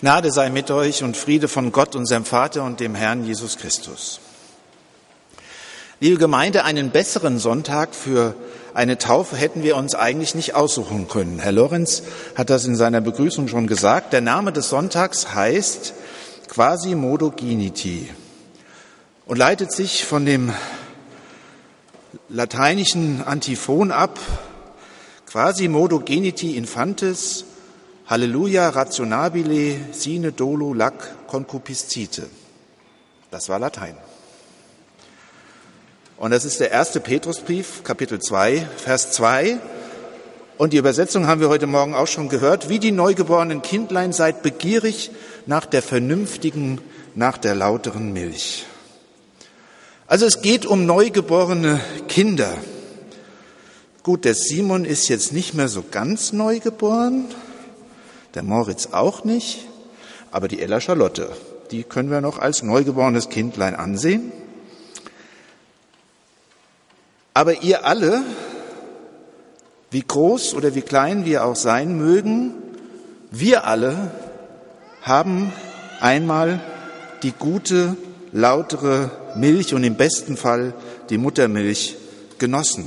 Gnade sei mit euch und Friede von Gott, unserem Vater und dem Herrn Jesus Christus. Liebe Gemeinde, einen besseren Sonntag für eine Taufe hätten wir uns eigentlich nicht aussuchen können. Herr Lorenz hat das in seiner Begrüßung schon gesagt. Der Name des Sonntags heißt Quasimodo-Geniti und leitet sich von dem lateinischen Antiphon ab: Quasimodo-Geniti infantes, Halleluja rationabile sine dolo lac concupiscite. Das war Latein. Und das ist der erste Petrusbrief, Kapitel 2, Vers 2. Und die Übersetzung haben wir heute Morgen auch schon gehört. Wie die neugeborenen Kindlein seid begierig nach der vernünftigen, nach der lauteren Milch. Also es geht um neugeborene Kinder. Gut, der Simon ist jetzt nicht mehr so ganz neugeboren, der Moritz auch nicht, aber die Ella Charlotte, die können wir noch als neugeborenes Kindlein ansehen. Aber ihr alle, wie groß oder wie klein wir auch sein mögen, wir alle haben einmal die gute, lautere Milch und im besten Fall die Muttermilch genossen.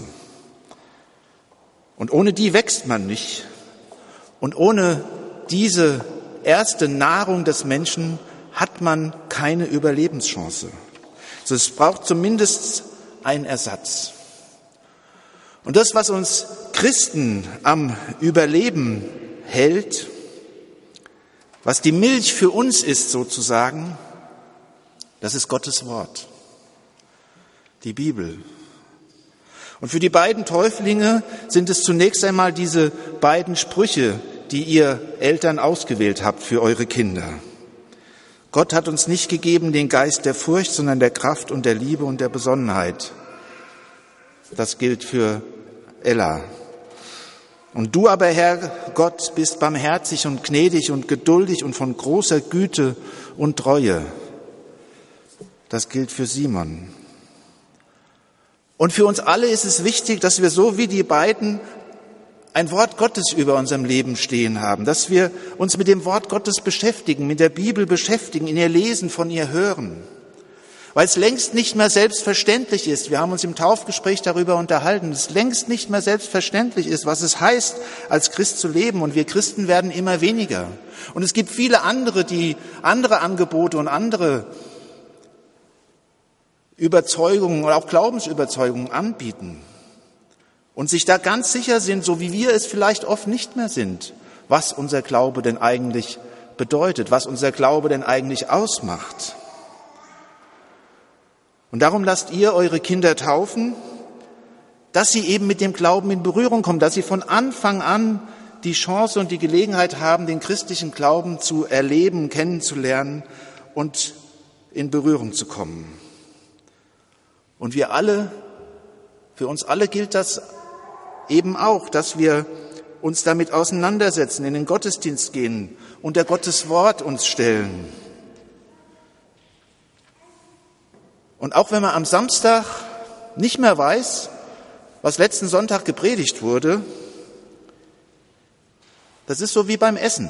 Und ohne die wächst man nicht. Und ohne diese erste Nahrung des Menschen hat man keine Überlebenschance. Also es braucht zumindest einen Ersatz. Und das, was uns Christen am Überleben hält, was die Milch für uns ist sozusagen, das ist Gottes Wort, die Bibel. Und für die beiden Täuflinge sind es zunächst einmal diese beiden Sprüche, die ihr Eltern ausgewählt habt für eure Kinder. Gott hat uns nicht gegeben den Geist der Furcht, sondern der Kraft und der Liebe und der Besonnenheit. Das gilt für Ella. Und du aber, Herr Gott, bist barmherzig und gnädig und geduldig und von großer Güte und Treue. Das gilt für Simon. Und für uns alle ist es wichtig, dass wir so wie die beiden ein Wort Gottes über unserem Leben stehen haben, dass wir uns mit dem Wort Gottes beschäftigen, mit der Bibel beschäftigen, in ihr lesen, von ihr hören. Weil es längst nicht mehr selbstverständlich ist, wir haben uns im Taufgespräch darüber unterhalten, es längst nicht mehr selbstverständlich ist, was es heißt, als Christ zu leben. Und wir Christen werden immer weniger. Und es gibt viele andere, die andere Angebote und andere Überzeugungen oder auch Glaubensüberzeugungen anbieten und sich da ganz sicher sind, so wie wir es vielleicht oft nicht mehr sind, was unser Glaube denn eigentlich bedeutet, was unser Glaube denn eigentlich ausmacht. Und darum lasst ihr eure Kinder taufen, dass sie eben mit dem Glauben in Berührung kommen, dass sie von Anfang an die Chance und die Gelegenheit haben, den christlichen Glauben zu erleben, kennenzulernen und in Berührung zu kommen. Und wir alle, für uns alle gilt das eben auch, dass wir uns damit auseinandersetzen, in den Gottesdienst gehen und der Gottes Wort uns stellen. Und auch wenn man am Samstag nicht mehr weiß, was letzten Sonntag gepredigt wurde, das ist so wie beim Essen.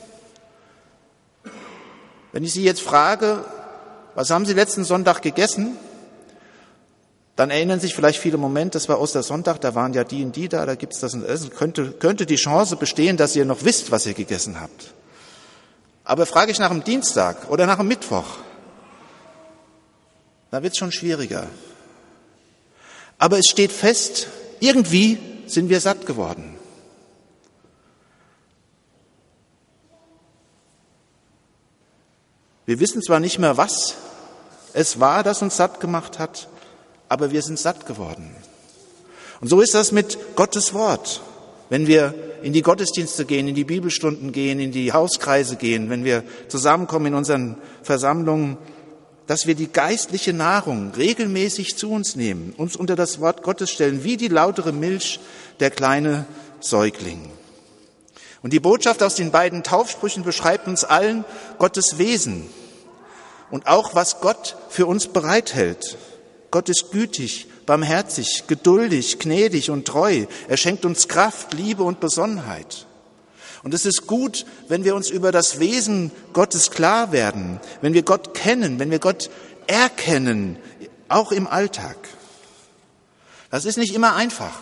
Wenn ich Sie jetzt frage, was haben Sie letzten Sonntag gegessen? Dann erinnern sich vielleicht viele, Moment, das war Ostersonntag, da waren ja die und die da gibt's das und das. Könnte die Chance bestehen, dass ihr noch wisst, was ihr gegessen habt. Aber frage ich nach dem Dienstag oder nach dem Mittwoch, da wird's schon schwieriger. Aber es steht fest, irgendwie sind wir satt geworden. Wir wissen zwar nicht mehr, was es war, das uns satt gemacht hat, aber wir sind satt geworden. Und so ist das mit Gottes Wort. Wenn wir in die Gottesdienste gehen, in die Bibelstunden gehen, in die Hauskreise gehen, wenn wir zusammenkommen in unseren Versammlungen, dass wir die geistliche Nahrung regelmäßig zu uns nehmen, uns unter das Wort Gottes stellen, wie die lautere Milch der kleine Säugling. Und die Botschaft aus den beiden Taufsprüchen beschreibt uns allen Gottes Wesen und auch, was Gott für uns bereithält. Gott ist gütig, barmherzig, geduldig, gnädig und treu. Er schenkt uns Kraft, Liebe und Besonnenheit. Und es ist gut, wenn wir uns über das Wesen Gottes klar werden, wenn wir Gott kennen, wenn wir Gott erkennen, auch im Alltag. Das ist nicht immer einfach.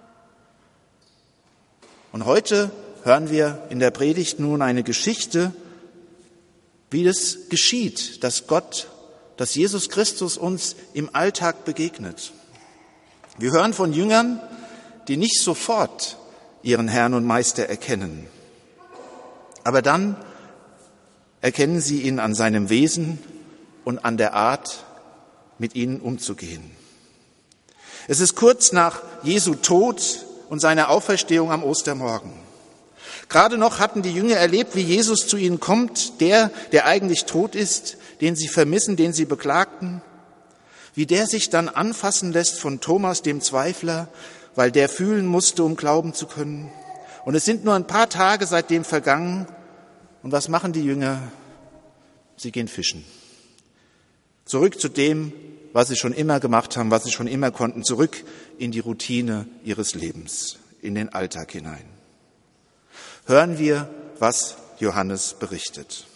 Und heute hören wir in der Predigt nun eine Geschichte, wie es geschieht, dass Jesus Christus uns im Alltag begegnet. Wir hören von Jüngern, die nicht sofort ihren Herrn und Meister erkennen. Aber dann erkennen sie ihn an seinem Wesen und an der Art, mit ihnen umzugehen. Es ist kurz nach Jesu Tod und seiner Auferstehung am Ostermorgen. Gerade noch hatten die Jünger erlebt, wie Jesus zu ihnen kommt, der eigentlich tot ist, den sie vermissen, den sie beklagten, wie der sich dann anfassen lässt von Thomas, dem Zweifler, weil der fühlen musste, um glauben zu können. Und es sind nur ein paar Tage seitdem vergangen. Und was machen die Jünger? Sie gehen fischen. Zurück zu dem, was sie schon immer gemacht haben, was sie schon immer konnten, zurück in die Routine ihres Lebens, in den Alltag hinein. Hören wir, was Johannes berichtet.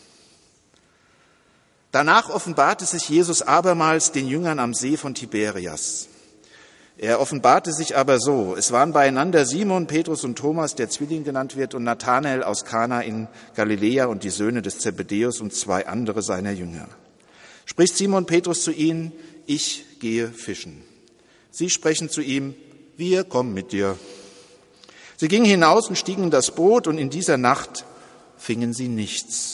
Danach offenbarte sich Jesus abermals den Jüngern am See von Tiberias. Er offenbarte sich aber so: Es waren beieinander Simon, Petrus und Thomas, der Zwilling genannt wird, und Nathanael aus Kana in Galiläa und die Söhne des Zebedäus und 2 andere seiner Jünger. Spricht Simon Petrus zu ihnen: Ich gehe fischen. Sie sprechen zu ihm: Wir kommen mit dir. Sie gingen hinaus und stiegen in das Boot, und in dieser Nacht fingen sie nichts.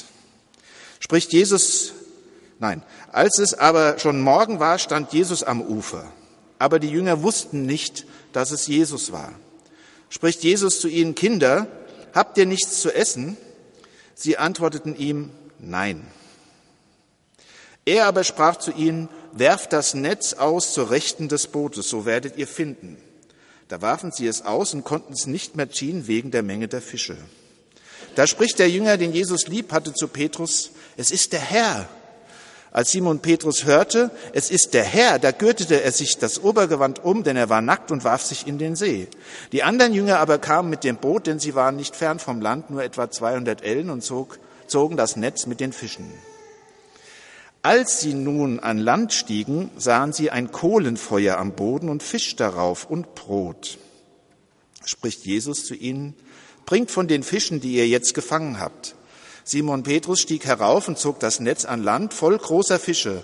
Als es aber schon Morgen war, stand Jesus am Ufer. Aber die Jünger wussten nicht, dass es Jesus war. Spricht Jesus zu ihnen: Kinder, habt ihr nichts zu essen? Sie antworteten ihm: Nein. Er aber sprach zu ihnen: Werft das Netz aus zur Rechten des Bootes, so werdet ihr finden. Da warfen sie es aus und konnten es nicht mehr ziehen wegen der Menge der Fische. Da spricht der Jünger, den Jesus lieb hatte, zu Petrus: Es ist der Herr. Als Simon Petrus hörte, es ist der Herr, da gürtete er sich das Obergewand um, denn er war nackt, und warf sich in den See. Die anderen Jünger aber kamen mit dem Boot, denn sie waren nicht fern vom Land, nur etwa 200 Ellen, und zogen das Netz mit den Fischen. Als sie nun an Land stiegen, sahen sie ein Kohlenfeuer am Boden und Fisch darauf und Brot. Spricht Jesus zu ihnen: Bringt von den Fischen, die ihr jetzt gefangen habt. Simon Petrus stieg herauf und zog das Netz an Land voll großer Fische,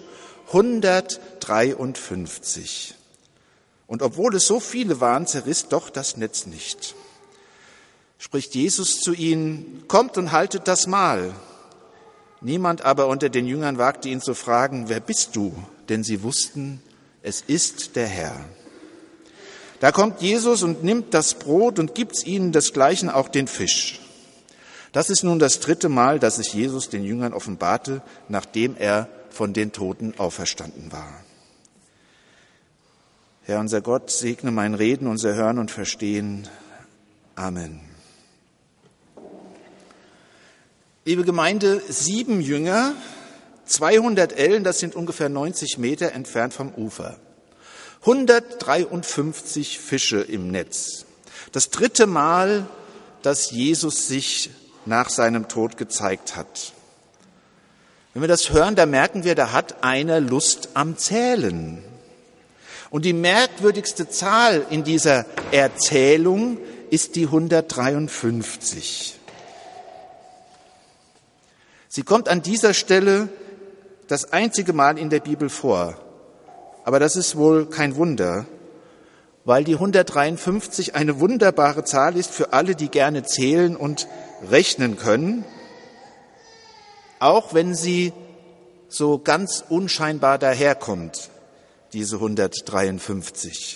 153. Und obwohl es so viele waren, zerriss doch das Netz nicht. Spricht Jesus zu ihnen: Kommt und haltet das Mahl. Niemand aber unter den Jüngern wagte ihn zu fragen: Wer bist du? Denn sie wussten, es ist der Herr. Da kommt Jesus und nimmt das Brot und gibt ihnen desgleichen auch den Fisch. Das ist nun das 3. Mal, dass sich Jesus den Jüngern offenbarte, nachdem er von den Toten auferstanden war. Herr unser Gott, segne mein Reden, unser Hören und Verstehen. Amen. Liebe Gemeinde, 7 Jünger, 200 Ellen, das sind ungefähr 90 Meter entfernt vom Ufer. 153 Fische im Netz. Das 3. Mal, dass Jesus sich nach seinem Tod gezeigt hat. Wenn wir das hören, da merken wir, da hat einer Lust am Zählen. Und die merkwürdigste Zahl in dieser Erzählung ist die 153. Sie kommt an dieser Stelle das einzige Mal in der Bibel vor. Aber das ist wohl kein Wunder, weil die 153 eine wunderbare Zahl ist für alle, die gerne zählen und rechnen können, auch wenn sie so ganz unscheinbar daherkommt, diese 153.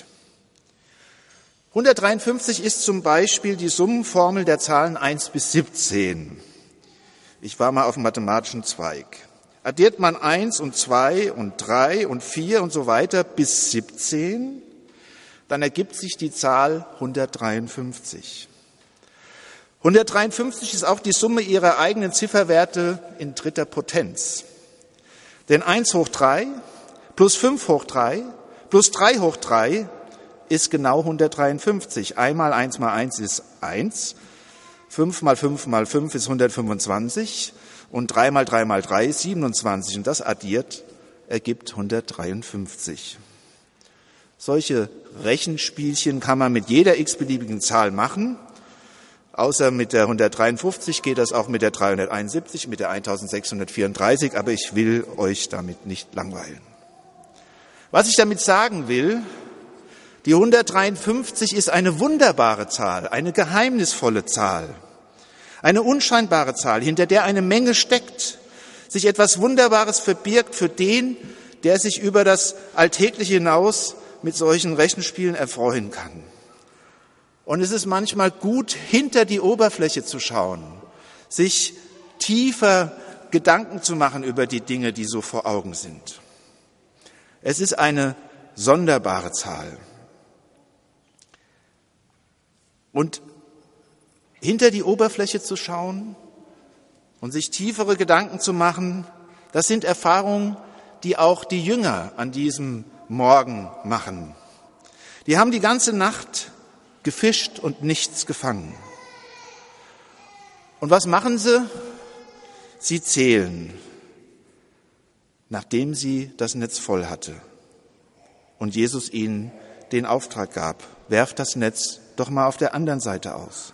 153 ist zum Beispiel die Summenformel der Zahlen 1 bis 17. Ich war mal auf dem mathematischen Zweig. Addiert man 1 und 2 und 3 und 4 und so weiter bis 17, dann ergibt sich die Zahl 153. 153 ist auch die Summe ihrer eigenen Zifferwerte in 3. Potenz. Denn 1 hoch 3 plus 5 hoch 3 plus 3 hoch 3 ist genau 153. Einmal 1 mal 1 ist 1. 5 mal 5 mal 5 ist 125 und 3 mal 3 mal 3 ist 27 und das addiert ergibt 153. Solche Rechenspielchen kann man mit jeder x-beliebigen Zahl machen. Außer mit der 153 geht das auch mit der 371, mit der 1634, aber ich will euch damit nicht langweilen. Was ich damit sagen will, die 153 ist eine wunderbare Zahl, eine geheimnisvolle Zahl, eine unscheinbare Zahl, hinter der eine Menge steckt, sich etwas Wunderbares verbirgt für den, der sich über das Alltägliche hinaus mit solchen Rechenspielen erfreuen kann. Und es ist manchmal gut, hinter die Oberfläche zu schauen, sich tiefer Gedanken zu machen über die Dinge, die so vor Augen sind. Es ist eine sonderbare Zahl. Und hinter die Oberfläche zu schauen und sich tiefere Gedanken zu machen, das sind Erfahrungen, die auch die Jünger an diesem Morgen machen. Die haben die ganze Nacht gefischt und nichts gefangen. Und was machen sie? Sie zählen, nachdem sie das Netz voll hatte und Jesus ihnen den Auftrag gab, werft das Netz doch mal auf der anderen Seite aus.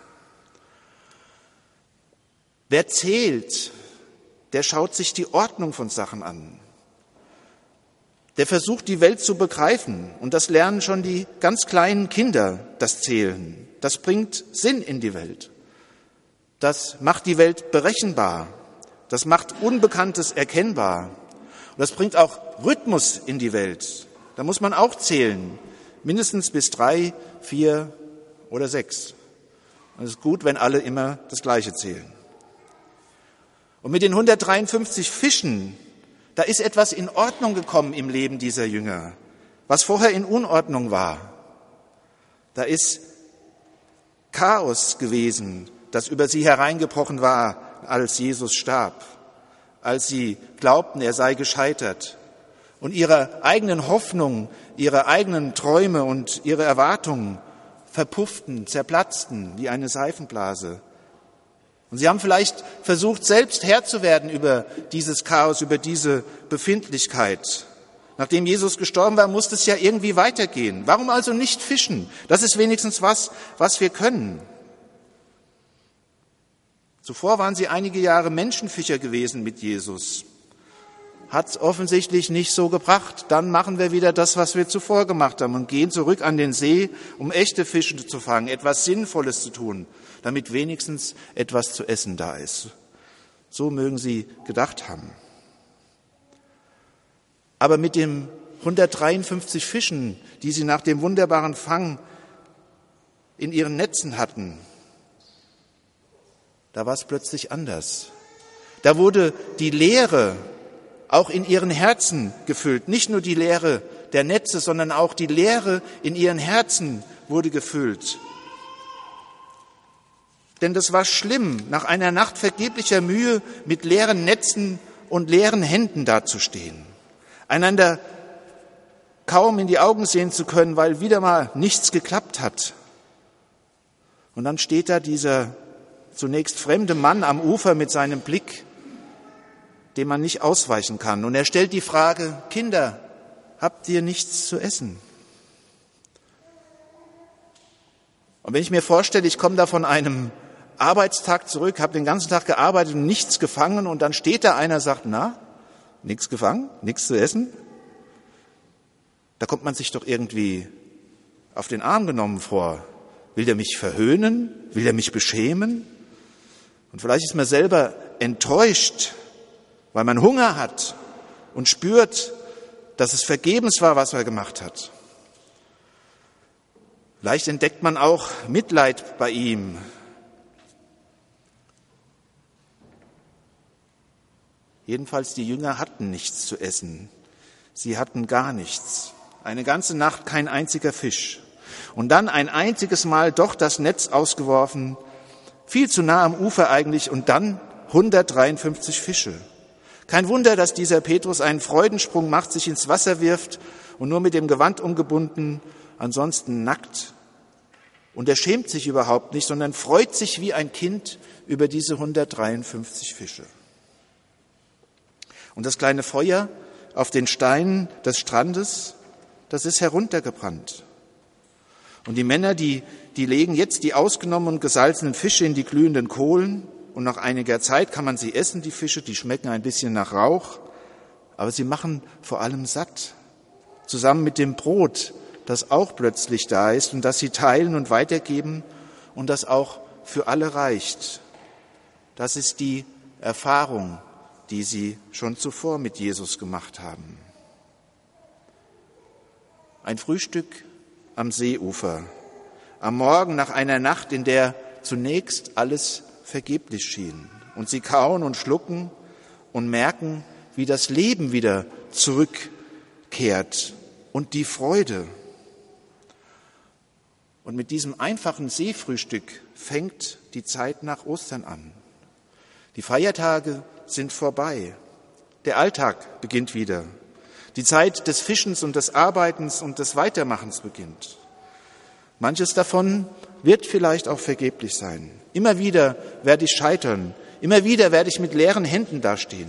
Wer zählt, der schaut sich die Ordnung von Sachen an. Der versucht, die Welt zu begreifen. Und das lernen schon die ganz kleinen Kinder, das Zählen. Das bringt Sinn in die Welt. Das macht die Welt berechenbar. Das macht Unbekanntes erkennbar. Und das bringt auch Rhythmus in die Welt. Da muss man auch zählen. Mindestens bis 3, 4 oder 6. Und es ist gut, wenn alle immer das Gleiche zählen. Und mit den 153 Fischen, da ist etwas in Ordnung gekommen im Leben dieser Jünger, was vorher in Unordnung war. Da ist Chaos gewesen, das über sie hereingebrochen war, als Jesus starb, als sie glaubten, er sei gescheitert und ihre eigenen Hoffnungen, ihre eigenen Träume und ihre Erwartungen verpufften, zerplatzten wie eine Seifenblase. Und sie haben vielleicht versucht, selbst Herr zu werden über dieses Chaos, über diese Befindlichkeit. Nachdem Jesus gestorben war, musste es ja irgendwie weitergehen. Warum also nicht fischen? Das ist wenigstens was wir können. Zuvor waren sie einige Jahre Menschenfischer gewesen mit Jesus. Hat es offensichtlich nicht so gebracht. Dann machen wir wieder das, was wir zuvor gemacht haben und gehen zurück an den See, um echte Fische zu fangen, etwas Sinnvolles zu tun, damit wenigstens etwas zu essen da ist. So mögen sie gedacht haben. Aber mit den 153 Fischen, die sie nach dem wunderbaren Fang in ihren Netzen hatten, da war es plötzlich anders. Da wurde die Leere auch in ihren Herzen gefüllt. Nicht nur die Leere der Netze, sondern auch die Leere in ihren Herzen wurde gefüllt. Denn das war schlimm, nach einer Nacht vergeblicher Mühe mit leeren Netzen und leeren Händen dazustehen. Einander kaum in die Augen sehen zu können, weil wieder mal nichts geklappt hat. Und dann steht da dieser zunächst fremde Mann am Ufer mit seinem Blick, dem man nicht ausweichen kann. Und er stellt die Frage: Kinder, habt ihr nichts zu essen? Und wenn ich mir vorstelle, ich komme da von einem Arbeitstag zurück, habe den ganzen Tag gearbeitet und nichts gefangen und dann steht da einer und sagt: Na, nichts gefangen, nichts zu essen? Da kommt man sich doch irgendwie auf den Arm genommen vor. Will der mich verhöhnen? Will der mich beschämen? Und vielleicht ist man selber enttäuscht, weil man Hunger hat und spürt, dass es vergebens war, was er gemacht hat. Vielleicht entdeckt man auch Mitleid bei ihm. Jedenfalls, die Jünger hatten nichts zu essen. Sie hatten gar nichts. Eine ganze Nacht kein einziger Fisch. Und dann ein einziges Mal doch das Netz ausgeworfen, viel zu nah am Ufer eigentlich, und dann 153 Fische. Kein Wunder, dass dieser Petrus einen Freudensprung macht, sich ins Wasser wirft und nur mit dem Gewand umgebunden, ansonsten nackt, Und er schämt sich überhaupt nicht, sondern freut sich wie ein Kind über diese 153 Fische. Und das kleine Feuer auf den Steinen des Strandes, das ist heruntergebrannt. Und die Männer, die legen jetzt die ausgenommenen und gesalzenen Fische in die glühenden Kohlen. Und nach einiger Zeit kann man sie essen, die Fische, die schmecken ein bisschen nach Rauch. Aber sie machen vor allem satt. Zusammen mit dem Brot, das auch plötzlich da ist und das sie teilen und weitergeben und das auch für alle reicht. Das ist die Erfahrung, die sie schon zuvor mit Jesus gemacht haben. Ein Frühstück am Seeufer, am Morgen nach einer Nacht, in der zunächst alles vergeblich schien. Und sie kauen und schlucken und merken, wie das Leben wieder zurückkehrt und die Freude. Und mit diesem einfachen Seefrühstück fängt die Zeit nach Ostern an. Die Feiertage sind vorbei. Der Alltag beginnt wieder. Die Zeit des Fischens und des Arbeitens und des Weitermachens beginnt. Manches davon wird vielleicht auch vergeblich sein. Immer wieder werde ich scheitern. Immer wieder werde ich mit leeren Händen dastehen.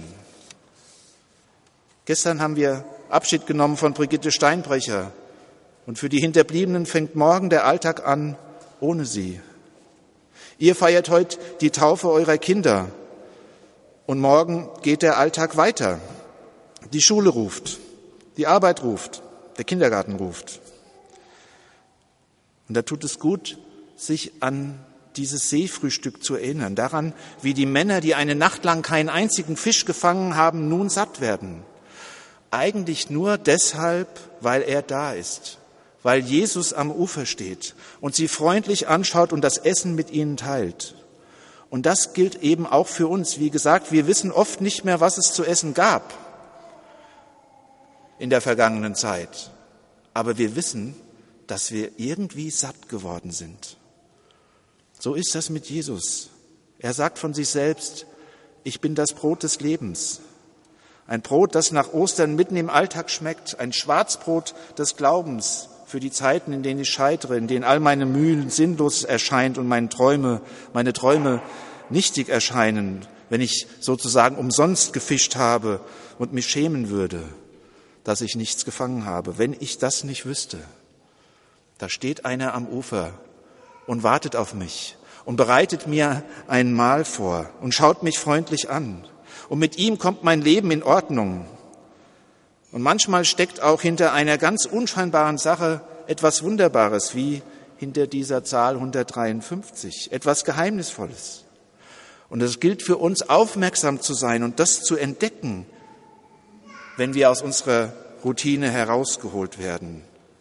Gestern haben wir Abschied genommen von Brigitte Steinbrecher. Und für die Hinterbliebenen fängt morgen der Alltag an ohne sie. Ihr feiert heute die Taufe eurer Kinder. Und morgen geht der Alltag weiter. Die Schule ruft, die Arbeit ruft, der Kindergarten ruft. Und da tut es gut, sich an dieses Seefrühstück zu erinnern, daran, wie die Männer, die eine Nacht lang keinen einzigen Fisch gefangen haben, nun satt werden. Eigentlich nur deshalb, weil er da ist, weil Jesus am Ufer steht und sie freundlich anschaut und das Essen mit ihnen teilt. Und das gilt eben auch für uns. Wie gesagt, wir wissen oft nicht mehr, was es zu essen gab in der vergangenen Zeit. Aber wir wissen, dass wir irgendwie satt geworden sind. So ist das mit Jesus. Er sagt von sich selbst, ich bin das Brot des Lebens. Ein Brot, das nach Ostern mitten im Alltag schmeckt. Ein Schwarzbrot des Glaubens für die Zeiten, in denen ich scheitere, in denen all meine Mühen sinnlos erscheint und meine Träume nichtig erscheinen, wenn ich sozusagen umsonst gefischt habe und mich schämen würde, dass ich nichts gefangen habe. Wenn ich das nicht wüsste, da steht einer am Ufer und wartet auf mich und bereitet mir ein Mahl vor und schaut mich freundlich an. Und mit ihm kommt mein Leben in Ordnung. Und manchmal steckt auch hinter einer ganz unscheinbaren Sache etwas Wunderbares, wie hinter dieser Zahl 153, etwas Geheimnisvolles. Und es gilt für uns, aufmerksam zu sein und das zu entdecken, wenn wir aus unserer Routine herausgeholt werden,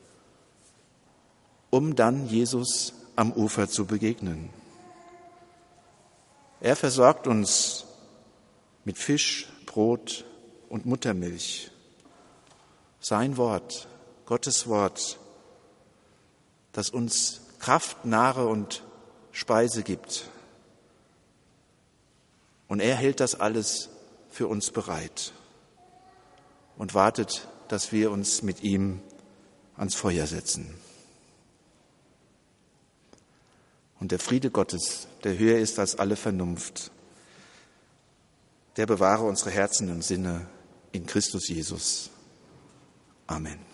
um dann Jesus am Ufer zu begegnen. Er versorgt uns mit Fisch, Brot und Muttermilch. Sein Wort, Gottes Wort, das uns Kraft, Nahrung und Speise gibt. Und er hält das alles für uns bereit und wartet, dass wir uns mit ihm ans Feuer setzen. Und der Friede Gottes, der höher ist als alle Vernunft, der bewahre unsere Herzen und Sinne in Christus Jesus. Amen.